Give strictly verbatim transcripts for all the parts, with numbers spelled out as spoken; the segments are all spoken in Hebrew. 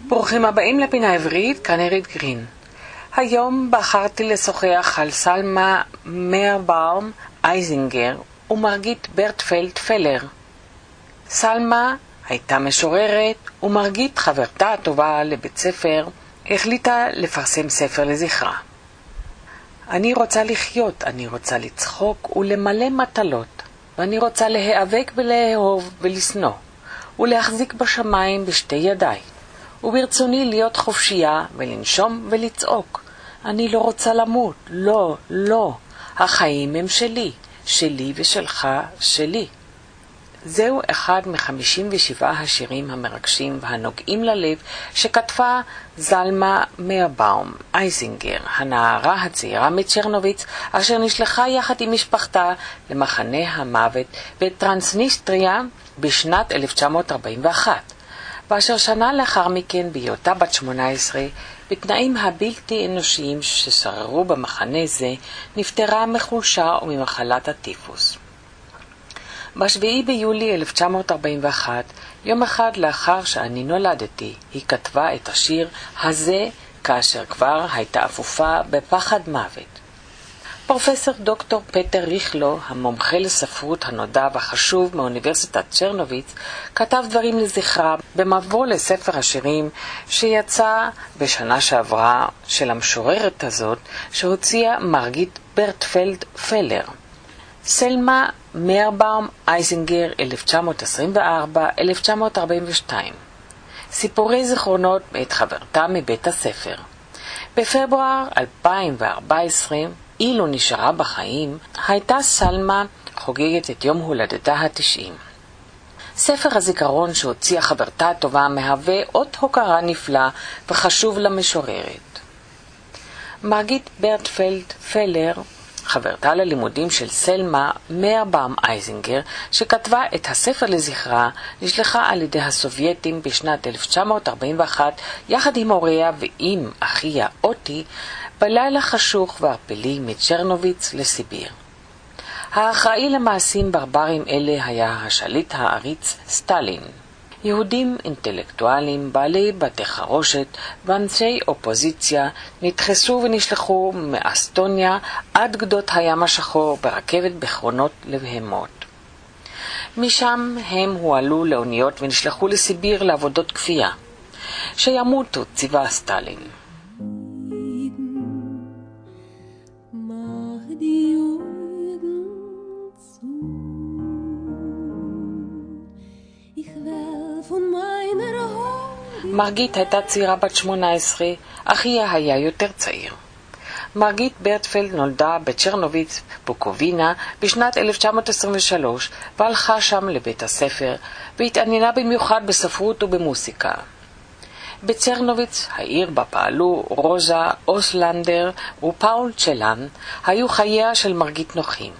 ברוכים הבאים לפינה עברית, כאן עירית גרין. היום בחרתי לשוחח על סלמה מיירבאום אייזינגר ומרגית ברטפלד פלר. סלמה הייתה משוררת ומרגית, חברתה הטובה לבית ספר, החליטה לפרסם ספר לזכרה. אני רוצה לחיות, אני רוצה לצחוק ולמלא מטלות, ואני רוצה להיאבק ולאהוב ולשנוא, ולהחזיק בשמיים בשתי ידיי. וברצוני להיות חופשייה ולנשום ולצעוק. אני לא רוצה למות, לא, לא. החיים הם שלי, שלי ושלך, שלי. זהו אחד מחמישים ושבעה השירים המרגשים והנוגעים ללב שכתבה סלמה מיירבאום אייזינגר, הנערה הצעירה מצ'רנוביץ, אשר נשלחה יחד עם משפחתה למחנה המוות בטרנסניסטריה בשנת אלף תשע מאות ארבעים ואחת. ואשר שנה לאחר מכן, בהיותה בת שמונה עשרה, בתנאים הבלתי אנושיים ששררו במחנה זה, נפטרה מחולשה וממחלת הטיפוס. בשביעי ביולי אלף תשע מאות ארבעים ואחת, יום אחד לאחר שאני נולדתי, היא כתבה את השיר הזה, כאשר כבר הייתה אפופה בפחד מוות. פרופסור דוקטור פטר ריכלו, המומחה לספרות הנודע והחשוב מאוניברסיטת צ'רנוביץ, כתב דברים לזכרה במבוא לספר השירים שיצא בשנה שעברה של המשוררת הזאת, שהוציאה מרגית ברטפלד פלר. סלמה מיירבאום אייזינגר, אלף תשע מאות עשרים וארבע עד אלף תשע מאות ארבעים ושתיים. סיפורי זיכרונות מאת חברתה מבית הספר. בפברואר אלפיים וארבע עשרה, אילו נשארה בחיים, הייתה סלמה חוגגת את יום הולדתה התשעים. ספר הזיכרון שהוציאה חברתה הטובה מהווה אות הוקרה נפלא וחשוב למשוררת. מרגית ברטפלד פלר, חברתה ללימודים של סלמה מיירבאום אייזינגר, שכתבה את הספר לזכרה, נשלחה על ידי הסובייטים בשנת אלף תשע מאות ארבעים ואחת יחד עם הוריה ועם אחיה אוטי בלילה חשוך וערפלי מצ'רנוביץ לסיביר. האחראי למעשים ברברים אלה היה השליט העריץ סטלין. יהודים אינטלקטואלים, בעלי בתי חרושת ואנשי אופוזיציה נדחסו ונשלחו מאסטוניה עד גדות הים השחור ברכבת בכרונות לבהמות. משם הם הועלו לאוניות ונשלחו לסיביר לעבודות כפייה. שימותו, ציווה סטלין. מרגית הייתה צעירה בת שמונה עשרה, אחיה היה יותר צעיר. מרגית ברטפלד נולדה בצ'רנוביץ, בוקובינה, בשנת אלף תשע מאות עשרים ושלוש, והלכה שם לבית הספר, והתעניינה במיוחד בספרות ובמוסיקה. בצ'רנוביץ, העיר בה פעלו רוזה אוסלנדר ופאול צ'לן, היו חייה של מרגית נוחים.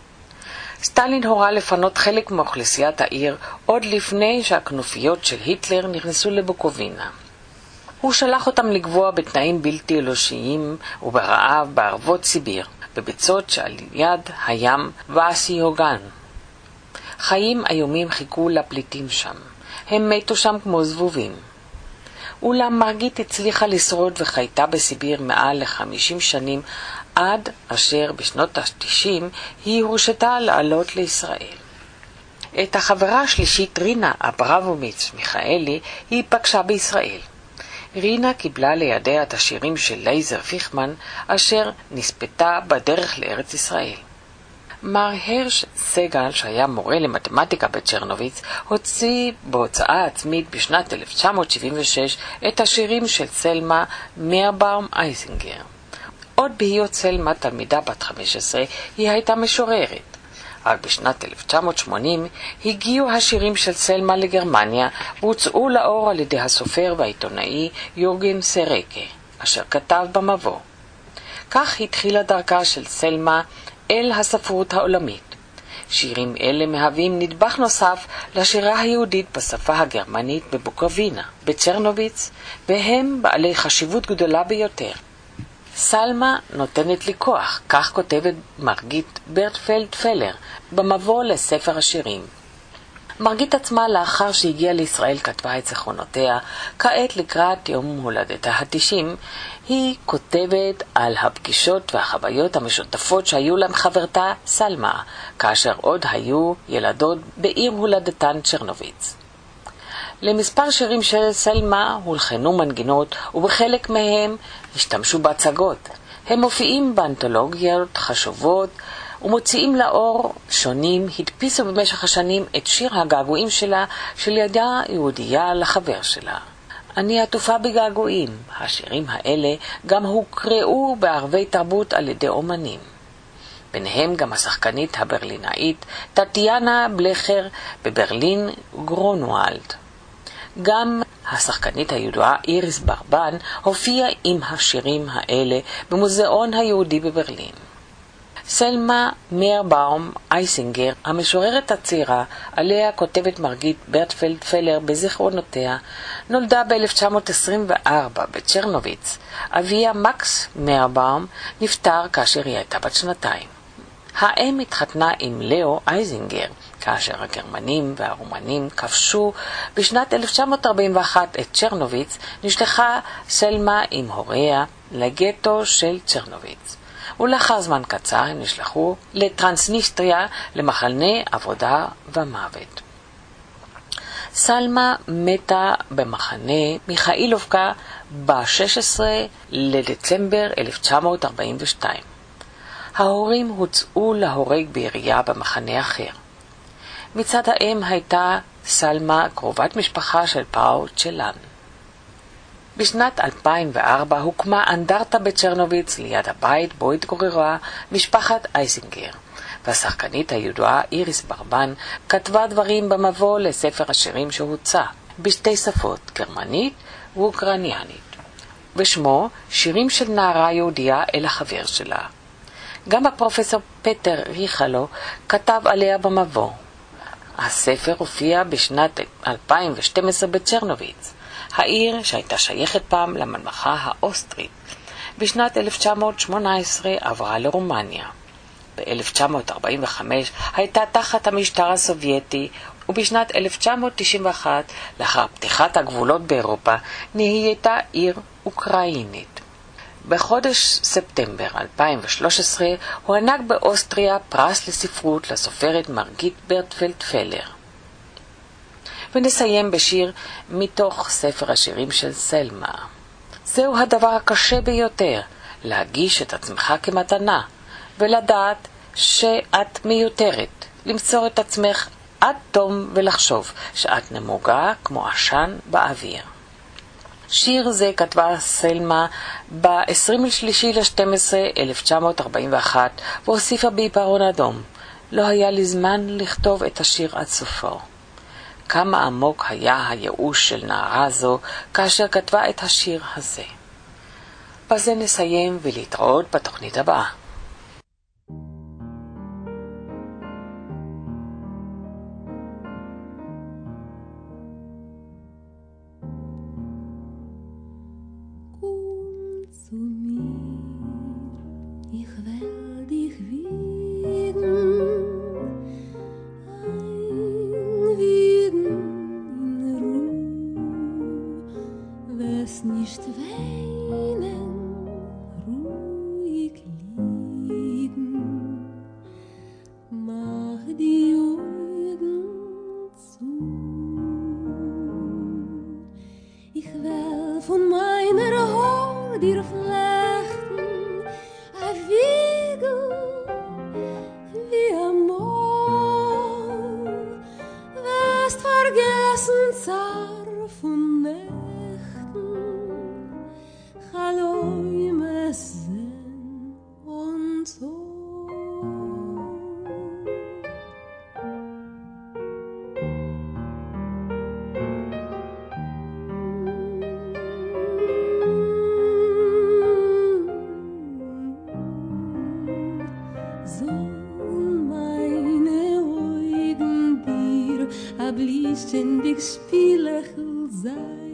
סטלין הורה לפנות חלק מאוכלוסיית העיר עוד לפני שהכנופיות של היטלר נכנסו לבוקובינה. הוא שלח אותם לגבוע בתנאים בלתי אנושיים וברעב בערבות סיביר, בביצות שעל יד הים ואסיוגן. חיים איומים חיכו לפליטים שם. הם מתו שם כמו זבובים. אולם מרגית הצליחה לשרוד וחייתה בסיביר מעל לחמישים שנים, עד אשר בשנות ה-תשעים היא הורשתה לעלות לישראל. את החברה השלישית רינה אברמוביץ' מיכאלי היא פגשה בישראל. רינה קיבלה לידיה את השירים של לייזר פיכמן, אשר נספתה בדרך לארץ ישראל. מר הרש סגל, שהיה מורה למתמטיקה בצ'רנוביץ, הוציא בהוצאה עצמית בשנת אלף תשע מאות שבעים ושש את השירים של סלמה מיירבאום אייזינגר. עוד בהיות סלמה תלמידה בת חמש עשרה, היא הייתה משוררת. רק בשנת אלף תשע מאות שמונים הגיעו השירים של סלמה לגרמניה והוצאו לאור על ידי הסופר והעיתונאי יורגן סרקה, אשר כתב במבוא. כך התחילה דרכה של סלמה אל הספרות העולמית. שירים אלה מהווים נדבך נוסף לשירה היהודית בשפה הגרמנית בבוקובינה, בצ'רנוביץ, והם בעלי חשיבות גדולה ביותר. סלמה נותנת לי כוח, כך כותבת מרגית ברטפלד פלר במבוא לספר השירים. מרגית עצמה לאחר שהגיעה לישראל כתבה את זיכרונותיה. כעת לקראת יום הולדתה התשעים היא כותבת על הפגישות והחוויות המשותפות שהיו להם חברתה סלמה, כאשר עוד היו ילדות בעיר הולדתן צ'רנוביץ. למספר שירים של סלמה הולחנו מנגינות ובחלק מהם השתמשו בהצגות. הם מופיעים באנתולוגיות חשובות ומוציאים לאור שונים. הדפיסו במשך השנים את שיר הגעגועים שלה, של ילדה יהודייה לחבר שלה. אני עטופה בגעגועים. השירים האלה גם הוקראו בערבי תרבות על ידי אומנים. ביניהם גם השחקנית הברלינאית טטיאנה בלכר בברלין גרונוולד. גם השחקנית הידועה איריס ברבן הופיעה עם השירים האלה במוזיאון היהודי בברלין. סלמה מיירבאום אייסינגר, המשוררת הצעירה עליה כותבת מרגית ברטפלד פלר בזיכרונותיה, נולדה ב-אלף תשע מאות עשרים וארבע בצ'רנוביץ. אביה מקס מיירבאום נפטר כאשר היא הייתה בת שנתיים. האם התחתנה עם לאו אייזינגר כאשר הגרמנים והרומנים כבשו בשנת אלף תשע מאות ארבעים ואחת את צ'רנוביץ. נשלחה סלמה עם הוריה לגטו של צ'רנוביץ, ולאחר זמן קצר הם נשלחו לטרנסניסטריה, למחנה עבודה ומוות. סלמה מתה במחנה מיכאילובקה ב-שישה עשר לדצמבר אלף תשע מאות ארבעים ושתיים. ההורים הוצאו להורג בירייה במחנה אחר. מצד האם הייתה סלמה קרובת משפחה של פאו צ'לן. בשנת אלפיים וארבע הוקמה אנדרטה בצ'רנוביץ ליד הבית בו התגוררה משפחת אייזינגר, והשחקנית הידועה איריס ברבן כתבה דברים במבוא לספר השירים שהוצא בשתי שפות, גרמנית ואוקראיניאנית, ושמו שירים של נערה יהודיה אל החבר שלה. גם הפרופסור פטר ריכלו כתב עליה במבוא. הספר הופיע בשנת אלפיים ושתים עשרה בצ'רנוביץ, העיר שהייתה שייכת פעם לממלכה האוסטרית. בשנת אלף תשע מאות שמונה עשרה עברה לרומניה. ב-אלף תשע מאות ארבעים וחמש הייתה תחת המשטר הסובייטי, ובשנת אלף תשע מאות תשעים ואחת, לאחר פתיחת הגבולות באירופה, נהייתה עיר אוקראינית. בחודש ספטמבר אלפיים ושלוש עשרה הוענק באוסטריה פרס לספרות לסופרת מרגית ברטפלד פלר. ונסיים בשיר מתוך ספר השירים של סלמה. זהו הדבר הקשה ביותר, להגיש את עצמך כמתנה, ולדעת שאת מיותרת, למסור את עצמך עד תום ולחשוב שאת נמוגה כמו עשן באוויר. שיר זה כתבה סלמה ב-עשרים לשלישי ל-שתים עשרה אלף תשע מאות ארבעים ואחת והוסיפה בעיפרון אדום. לא היה לי זמן לכתוב את השיר עד סופו. כמה עמוק היה הייאוש של נערה זו כאשר כתבה את השיר הזה. בזה נסיים ולהתראות בתוכנית הבאה. Nicht weinen, ruhig liegen, mach die Augen zu. Ich will von meiner Haar dir flechten, ein Wiegel wie ein Moor, wirst vergessen zar von ständig spielechel sein.